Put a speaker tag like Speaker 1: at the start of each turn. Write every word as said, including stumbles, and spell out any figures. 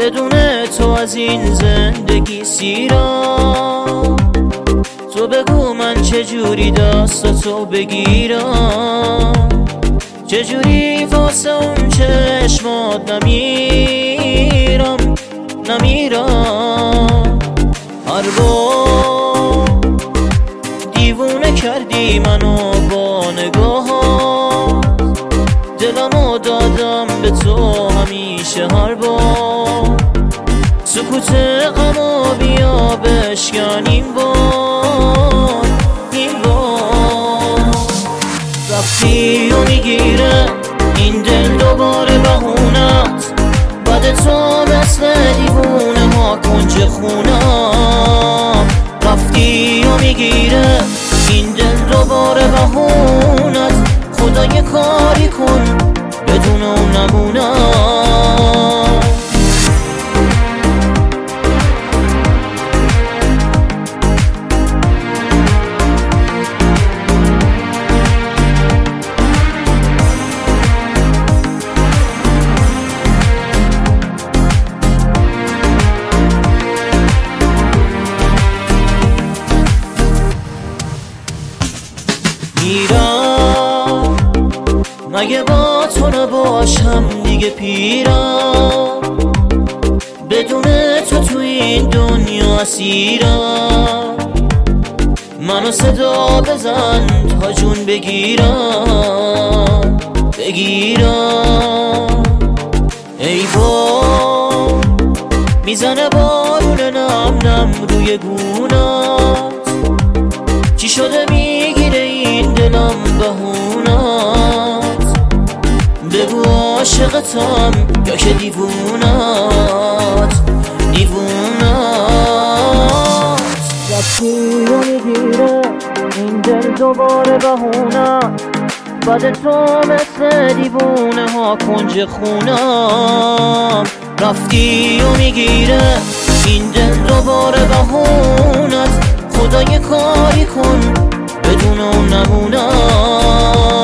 Speaker 1: بدون تو از این زندگی سیرم. تو بگو من چجوری دست تو بگیرم، چجوری واسه اون چشمات نمیرم نمیرم. هر بار دیوونه کردی منو با نگاهات، دلمو دادم به تو همیشه. هر بار سکوت غمو بیا بشکن این بار این بار. رفتی و میگیره این دل دوباره بهونت، بعد تو مثل دیوونه ها کنج خونم. رفتی و میگیره این دل دوباره بهونت، خدا یه کاری کن بدون اون نمونم. میرم مگه با تو نباشم دیگه پیرم، بدون تو تو این دنیا اسیرم. منو صدا بزن تا جون بگیرم بگیرم. ای بار میزنه بارون نم نم روی گونات، چی شده میگیره این دلم بهونات. بگو عاشقتم یا که دیوونات دیوونات. رفتی و میگیره این دل دوباره بهونت، بعد تو مثل دیوونه ها کنج خونم. رفتی و میگیره این دل دوباره بهونت، خدا یه کاری کن بدون اون نمونم.